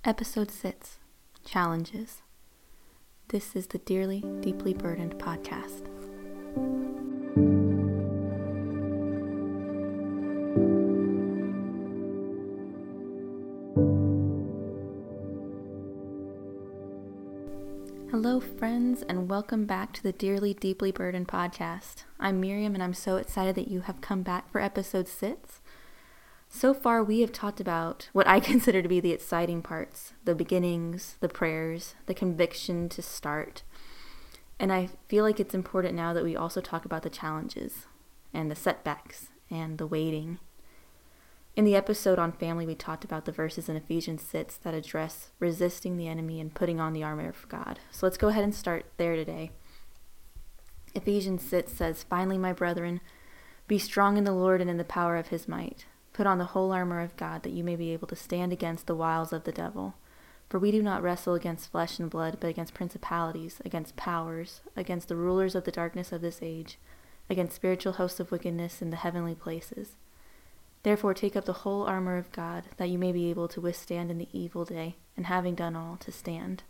Episode 6, Challenges. This is the Dearly, Deeply Burdened podcast. Hello, friends, and welcome back to the Dearly, Deeply Burdened podcast. I'm Miriam, and I'm so excited that you have come back for episode 6. So far, we have talked about what I consider to be the exciting parts, the beginnings, the prayers, the conviction to start. And I feel like it's important now that we also talk about the challenges and the setbacks and the waiting. In the episode on family, we talked about the verses in Ephesians 6 that address resisting the enemy and putting on the armor of God. So let's go ahead and start there today. Ephesians 6 says, "Finally, my brethren, be strong in the Lord and in the power of his might. Put on the whole armor of God, that you may be able to stand against the wiles of the devil. For we do not wrestle against flesh and blood, but against principalities, against powers, against the rulers of the darkness of this age, against spiritual hosts of wickedness in the heavenly places. Therefore take up the whole armor of God, that you may be able to withstand in the evil day, and having done all, to stand."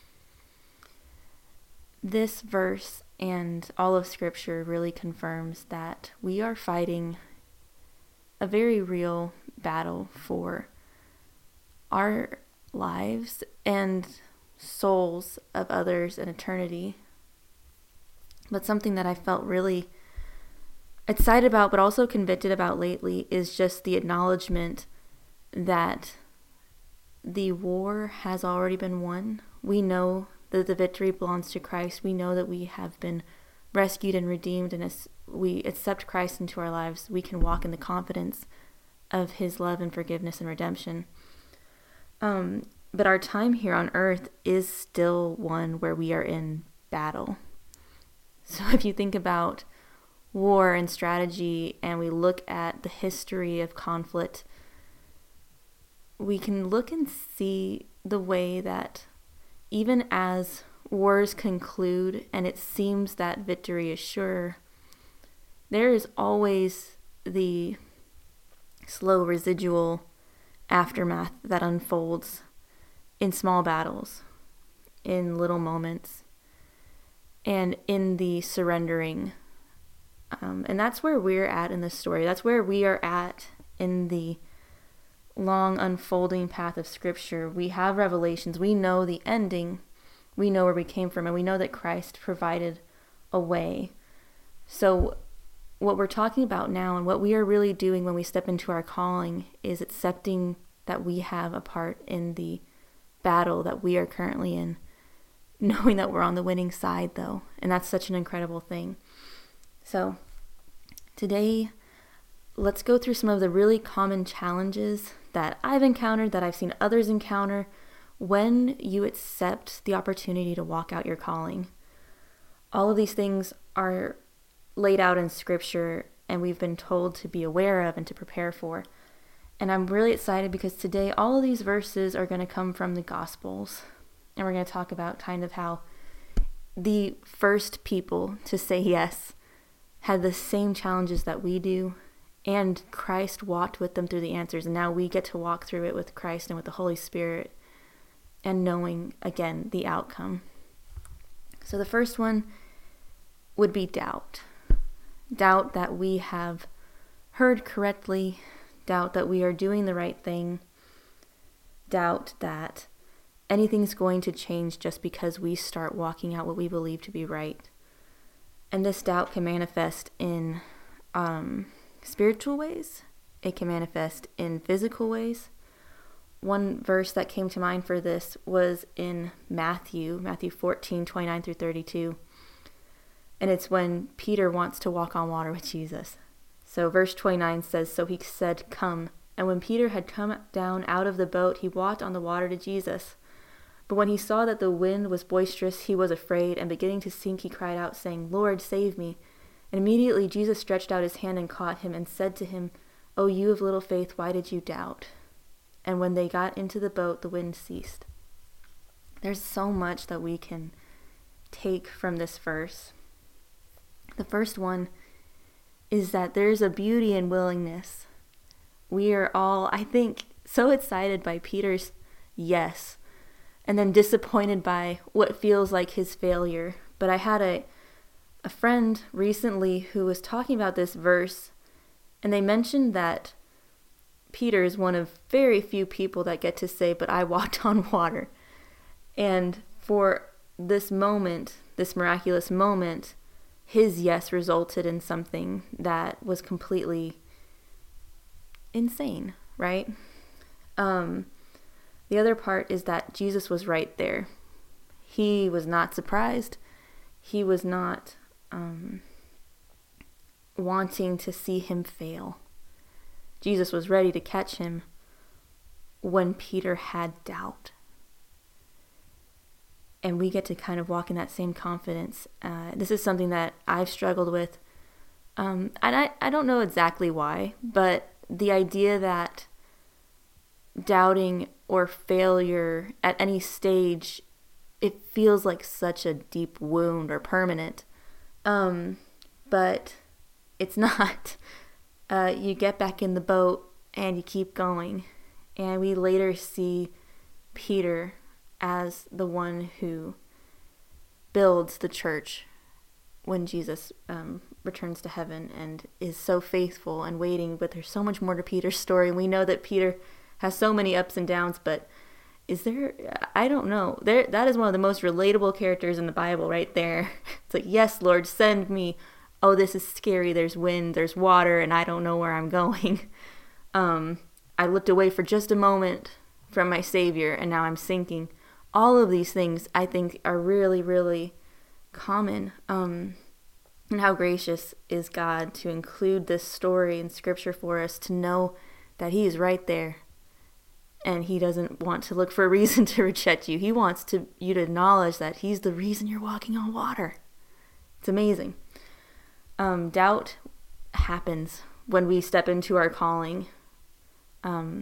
This verse and all of Scripture really confirms that we are fighting a very real battle for our lives and souls of others in eternity. But something that I felt really excited about, but also convicted about lately, is just the acknowledgement that the war has already been won. We know that the victory belongs to Christ. We know that we have been rescued and redeemed, and as we accept Christ into our lives, we can walk in the confidence of his love and forgiveness and redemption. But our time here on earth is still one where we are in battle. So if you think about war and strategy, and we look at the history of conflict, we can look and see the way that even as wars conclude and it seems that victory is sure, there is always the slow residual aftermath that unfolds in small battles, in little moments, and in the surrendering. And that's where we're at in this story. That's where we are at in the long unfolding path of Scripture. We have revelations. We know the ending. We know where we came from, and we know that Christ provided a way. So what we're talking about now and what we are really doing when we step into our calling is accepting that we have a part in the battle that we are currently in, knowing that we're on the winning side, though. And that's such an incredible thing. So today, let's go through some of the really common challenges that I've encountered, that I've seen others encounter, when you accept the opportunity to walk out your calling. All of these things are laid out in Scripture, and we've been told to be aware of and to prepare for. And I'm really excited because today all of these verses are going to come from the Gospels. And we're going to talk about kind of how the first people to say yes had the same challenges that we do, and Christ walked with them through the answers. And now we get to walk through it with Christ and with the Holy Spirit, and knowing, again, the outcome. So the first one would be doubt. Doubt that we have heard correctly, doubt that we are doing the right thing, doubt that anything's going to change just because we start walking out what we believe to be right. And this doubt can manifest in spiritual ways. It can manifest in physical ways. One verse that came to mind for this was in Matthew 14, 29 through 32. And it's when Peter wants to walk on water with Jesus. So verse 29 says, "So he said, 'Come.' And when Peter had come down out of the boat, he walked on the water to Jesus. But when he saw that the wind was boisterous, he was afraid, and beginning to sink, he cried out, saying, 'Lord, save me.' And immediately Jesus stretched out his hand and caught him, and said to him, 'O you of little faith, why did you doubt?' And when they got into the boat, the wind ceased." There's so much that we can take from this verse. The first one is that there's a beauty in willingness. We are all, I think, so excited by Peter's yes, and then disappointed by what feels like his failure. But I had a friend recently who was talking about this verse, and they mentioned that Peter is one of very few people that get to say, but I walked on water. And for this moment, this miraculous moment, his yes resulted in something that was completely insane, right? The other part is that Jesus was right there. He was not surprised. He was not wanting to see him fail. Jesus was ready to catch him when Peter had doubt. And we get to kind of walk in that same confidence. This is something that I've struggled with. And I don't know exactly why, but the idea that doubting or failure at any stage, it feels like such a deep wound or permanent. But it's not. You get back in the boat and you keep going. And we later see Peter as the one who builds the church when Jesus returns to heaven and is so faithful and waiting. But there's so much more to Peter's story. And we know that Peter has so many ups and downs, but is there, I don't know. That is one of the most relatable characters in the Bible right there. It's like, yes, Lord, send me. Oh, this is scary. There's wind, there's water, and I don't know where I'm going. I looked away for just a moment from my Savior, and now I'm sinking. All of these things, I think, are really, really common. And how gracious is God to include this story in Scripture for us, to know that He is right there. And He doesn't want to look for a reason to reject you. He wants you to acknowledge that He's the reason you're walking on water. It's amazing. Doubt happens when we step into our calling, and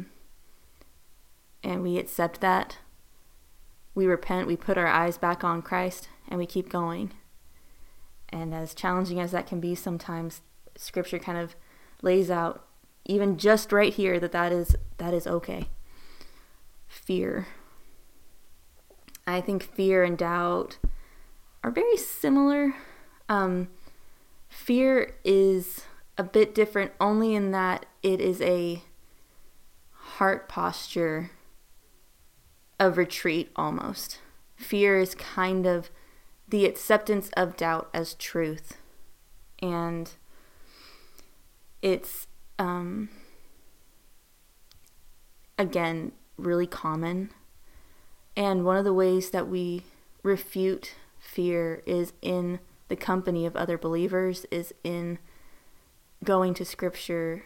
we accept that. We repent, we put our eyes back on Christ, and we keep going. And as challenging as that can be sometimes, Scripture kind of lays out, even just right here, that is okay. Fear. I think fear and doubt are very similar. Fear is a bit different only in that it is a heart posture of retreat almost. Fear is kind of the acceptance of doubt as truth. And it's, again, really common. And one of the ways that we refute fear is in the company of other believers, is in going to Scripture.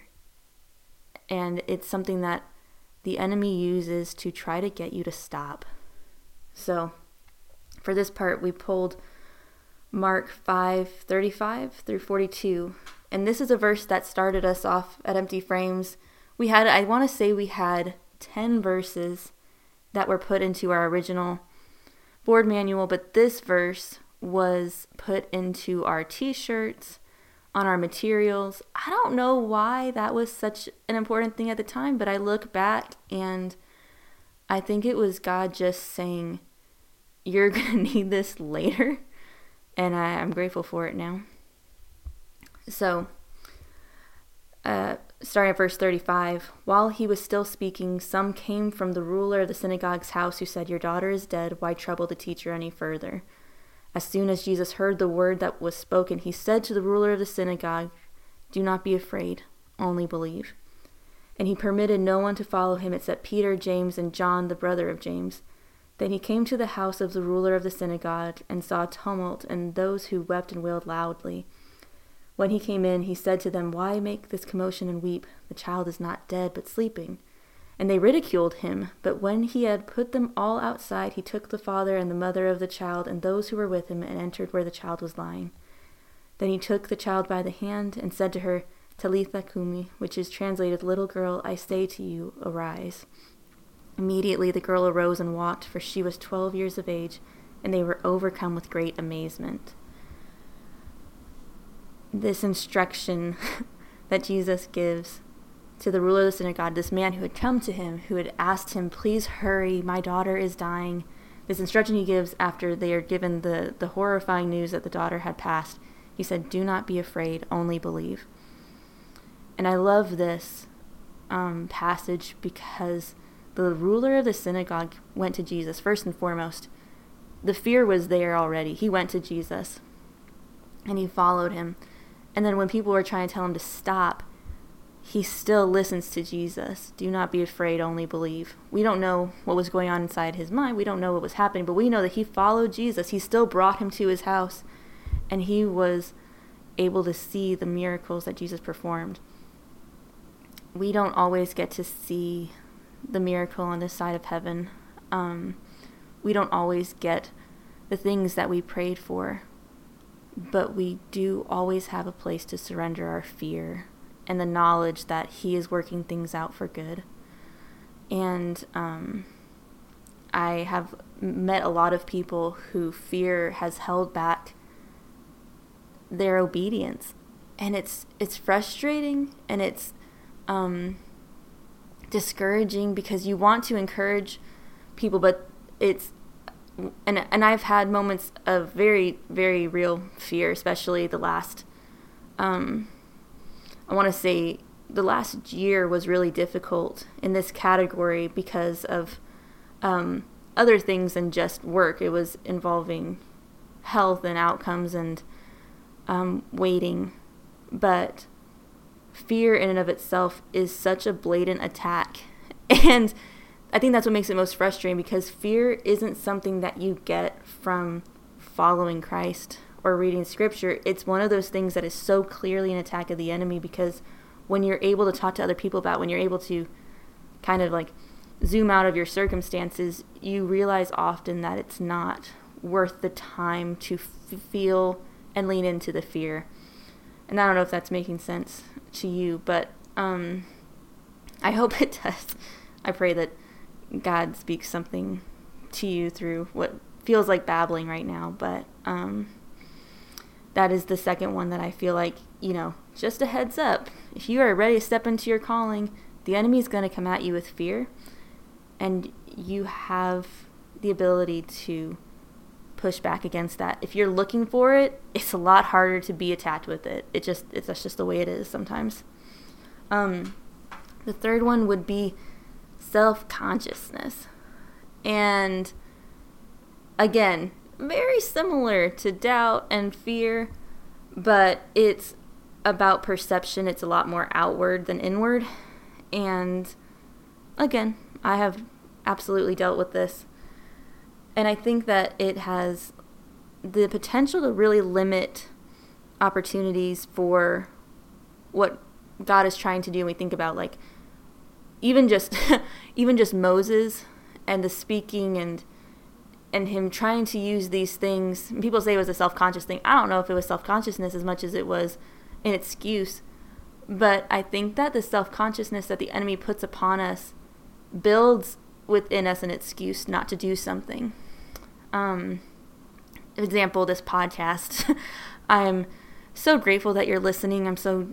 And it's something that the enemy uses to try to get you to stop. So for this part, we pulled Mark 5:35 through 42. And this is a verse that started us off at Empty Frames. I want to say we had 10 verses that were put into our original board manual, but this verse was put into our t-shirts, on our materials. I don't know why that was such an important thing at the time, but I look back and I think it was God just saying, you're going to need this later. And I'm grateful for it now. So, starting at verse 35, while he was still speaking, some came from the ruler of the synagogue's house who said, your daughter is dead. Why trouble the teacher any further? As soon as Jesus heard the word that was spoken, he said to the ruler of the synagogue, do not be afraid, only believe. And he permitted no one to follow him except Peter, James, and John, the brother of James. Then he came to the house of the ruler of the synagogue and saw tumult and those who wept and wailed loudly. When he came in, he said to them, why make this commotion and weep? The child is not dead, but sleeping. And they ridiculed him. But when he had put them all outside, he took the father and the mother of the child and those who were with him and entered where the child was lying. Then he took the child by the hand and said to her, Talitha cumi, which is translated, little girl, I say to you, arise. Immediately the girl arose and walked, for she was 12 years of age, and they were overcome with great amazement. This instruction that Jesus gives to the ruler of the synagogue, this man who had come to him, who had asked him, please hurry, my daughter is dying. This instruction he gives after they are given the horrifying news that the daughter had passed. He said, do not be afraid, only believe. And I love this passage because the ruler of the synagogue went to Jesus. First and foremost, the fear was there already. He went to Jesus and he followed him. And then when people were trying to tell him to stop, he still listens to Jesus. Do not be afraid, only believe. We don't know what was going on inside his mind. We don't know what was happening, but we know that he followed Jesus. He still brought him to his house, and he was able to see the miracles that Jesus performed. We don't always get to see the miracle on this side of heaven. We don't always get the things that we prayed for, but we do always have a place to surrender our fear and the knowledge that he is working things out for good. And I have met a lot of people who fear has held back their obedience. And it's frustrating, and it's discouraging, because you want to encourage people, but and I've had moments of very, very real fear, especially the last, I want to say the last year was really difficult in this category because of other things than just work. It was involving health and outcomes and waiting. But fear in and of itself is such a blatant attack. And I think that's what makes it most frustrating, because fear isn't something that you get from following Christ or reading scripture. It's one of those things that is so clearly an attack of the enemy, because when you're able to talk to other people about, when you're able to kind of like zoom out of your circumstances, you realize often that it's not worth the time to feel and lean into the fear. And I don't know if that's making sense to you, but I hope it does. I pray that God speaks something to you through what feels like babbling right now, but that is the second one that I feel like, just a heads up. If you are ready to step into your calling, the enemy is going to come at you with fear, and you have the ability to push back against that. If you're looking for it, it's a lot harder to be attacked with it. That's just the way it is sometimes. The third one would be self-consciousness. And again, very similar to doubt and fear, but it's about perception. It's a lot more outward than inward. And again, I have absolutely dealt with this. And I think that it has the potential to really limit opportunities for what God is trying to do. And we think about like even just Moses and the speaking and him trying to use these things. People say it was a self-conscious thing. I don't know if it was self-consciousness as much as it was an excuse. But I think that the self-consciousness that the enemy puts upon us builds within us an excuse not to do something. Example, this podcast. I'm so grateful that you're listening. I'm so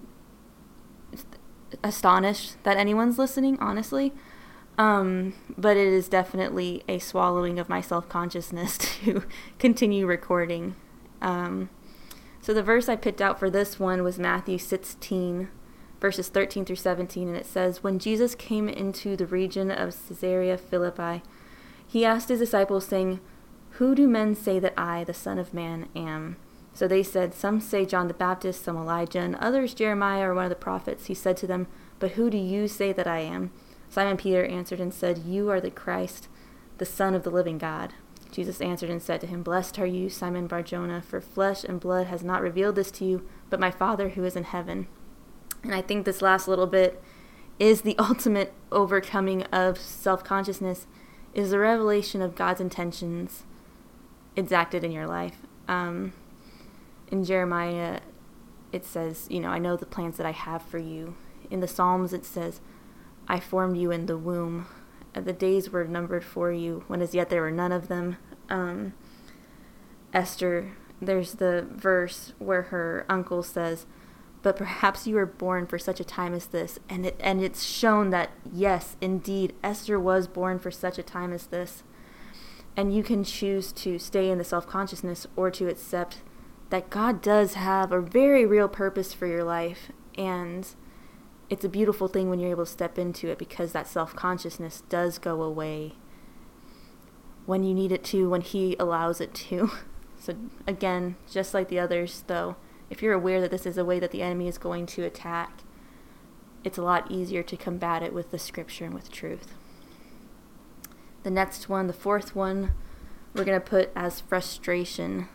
astonished that anyone's listening, honestly. But it is definitely a swallowing of my self-consciousness to continue recording. So the verse I picked out for this one was Matthew 16, verses 13 through 17, and it says, "When Jesus came into the region of Caesarea Philippi, he asked his disciples, saying, 'Who do men say that I, the Son of Man, am?' So they said, 'Some say John the Baptist, some Elijah, and others Jeremiah or one of the prophets.' He said to them, 'But who do you say that I am?' Simon Peter answered and said, 'You are the Christ, the Son of the living God.' Jesus answered and said to him, 'Blessed are you, Simon Bar-Jonah, for flesh and blood has not revealed this to you, but my Father who is in heaven.'" And I think this last little bit is the ultimate overcoming of self-consciousness, is the revelation of God's intentions exacted in your life. In Jeremiah, it says, I know the plans that I have for you. In the Psalms, it says, I formed you in the womb. The days were numbered for you, when as yet there were none of them. Esther, there's the verse where her uncle says, but perhaps you were born for such a time as this. And it's shown that, yes, indeed, Esther was born for such a time as this. And you can choose to stay in the self-consciousness or to accept that God does have a very real purpose for your life. And it's a beautiful thing when you're able to step into it, because that self-consciousness does go away when you need it to, when He allows it to. So again, just like the others, though, if you're aware that this is a way that the enemy is going to attack, it's a lot easier to combat it with the scripture and with truth. The next one, the fourth one, we're going to put as frustration.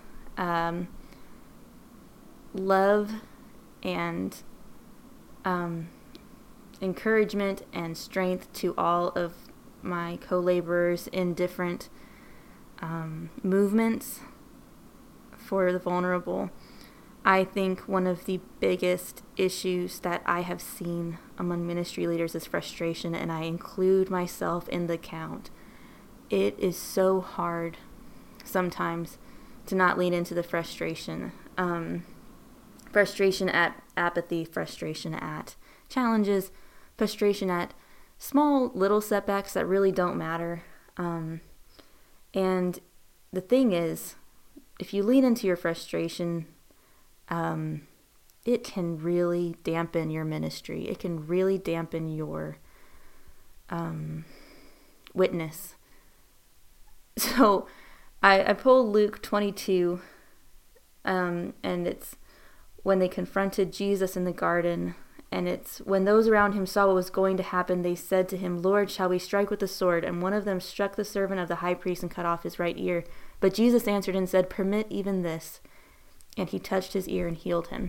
Love and encouragement and strength to all of my co-laborers in different movements for the vulnerable. I think one of the biggest issues that I have seen among ministry leaders is frustration, and I include myself in the count. It is so hard sometimes to not lean into the frustration. Frustration at apathy, frustration at challenges, frustration at small little setbacks that really don't matter. And the thing is, if you lean into your frustration, it can really dampen your ministry. It can really dampen your witness. So I pulled Luke 22, and it's when they confronted Jesus in the garden, and it's when those around him saw what was going to happen, they said to him, "Lord, shall we strike with the sword?" And one of them struck the servant of the high priest and cut off his right ear. But Jesus answered and said, "Permit even this." And he touched his ear and healed him.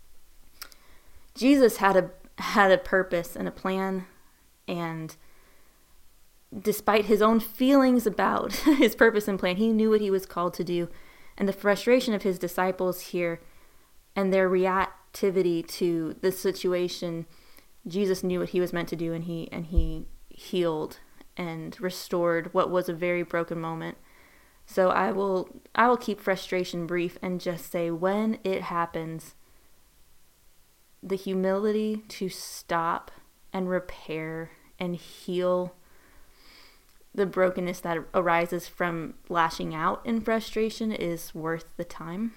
Jesus had a purpose and a plan, and despite his own feelings about his purpose and plan, he knew what he was called to do. And the frustration of his disciples here and their reactivity to the situation, Jesus knew what he was meant to do, and he healed and restored what was a very broken moment. So I will keep frustration brief and just say, when it happens, the humility to stop and repair and heal the brokenness that arises from lashing out in frustration is worth the time.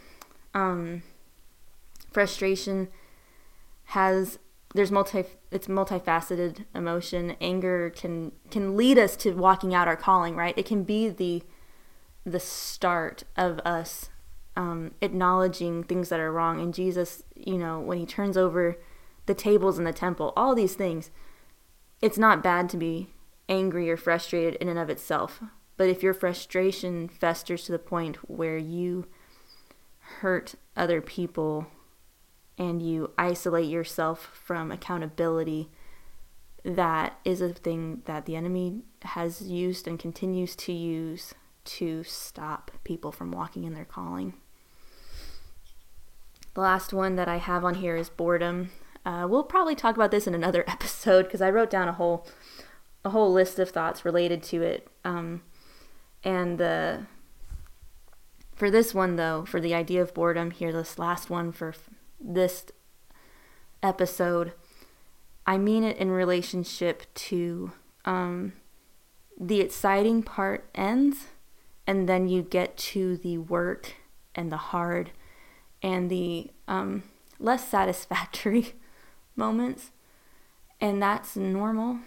Frustration it's multifaceted emotion. Anger can lead us to walking out our calling, right? It can be the start of us acknowledging things that are wrong. And Jesus, when he turns over the tables in the temple, all these things, it's not bad to be angry or frustrated in and of itself. But if your frustration festers to the point where you hurt other people and you isolate yourself from accountability, that is a thing that the enemy has used and continues to use to stop people from walking in their calling. The last one that I have on here is boredom. We'll probably talk about this in another episode, because I wrote down a whole list of thoughts related to it. For this one, though, for the idea of boredom here, this last one for this episode, I mean it in relationship to the exciting part ends, and then you get to the work and the hard and the less satisfactory moments, and that's normal.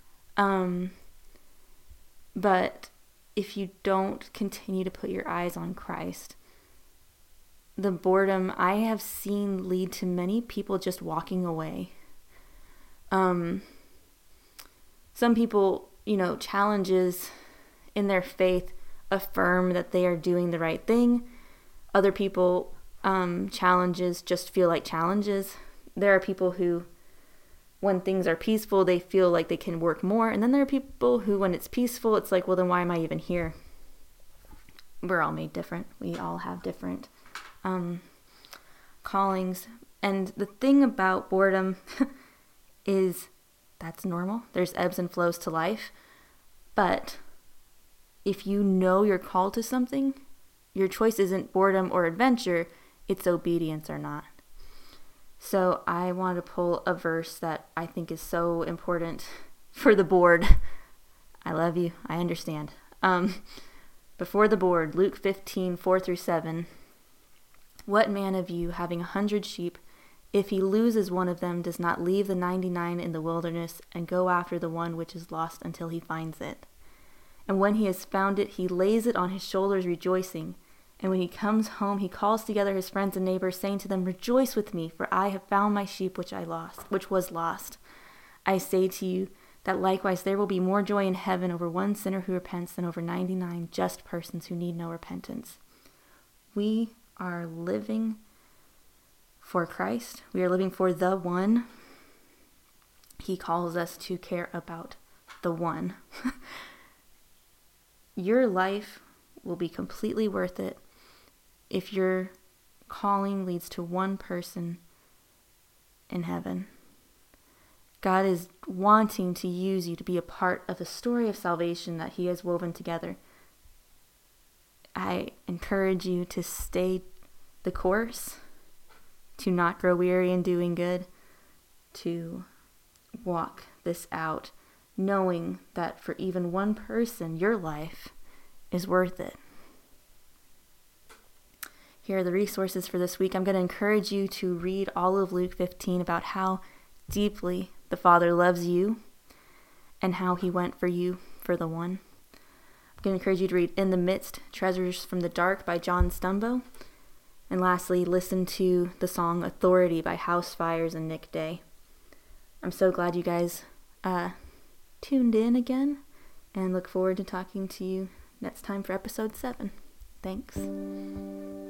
But if you don't continue to put your eyes on Christ, the boredom I have seen lead to many people just walking away. Some people, challenges in their faith affirm that they are doing the right thing. Other people, challenges just feel like challenges. There are people who, when things are peaceful, they feel like they can work more. And then there are people who, when it's peaceful, it's like, well, then why am I even here? We're all made different. We all have different callings. And the thing about boredom is that's normal. There's ebbs and flows to life. But if you know you're called to something, your choice isn't boredom or adventure, it's obedience or not. So I want to pull a verse that I think is so important for the board. I love you. I understand. Before the board, Luke 15, 4-7. What man of you, having 100 sheep, if he loses one of them, does not leave the 99 in the wilderness and go after the one which is lost until he finds it? And when he has found it, he lays it on his shoulders, rejoicing. And when he comes home, he calls together his friends and neighbors, saying to them, Rejoice with me, for I have found my sheep which was lost. I say to you that likewise there will be more joy in heaven over one sinner who repents than over 99 just persons who need no repentance. We are living for Christ. We are living for the one. He calls us to care about the one. Your life will be completely worth it if your calling leads to one person in heaven. God is wanting to use you to be a part of the story of salvation that he has woven together. I encourage you to stay the course, to not grow weary in doing good, to walk this out, knowing that for even one person, your life is worth it. Here are the resources for this week. I'm going to encourage you to read all of Luke 15 about how deeply the Father loves you and how he went for you for the one. I'm going to encourage you to read In the Midst, Treasures from the Dark by John Stumbo. And lastly, listen to the song Authority by House Fires and Nick Day. I'm so glad you guys tuned in again, and look forward to talking to you next time for episode 7. Thanks.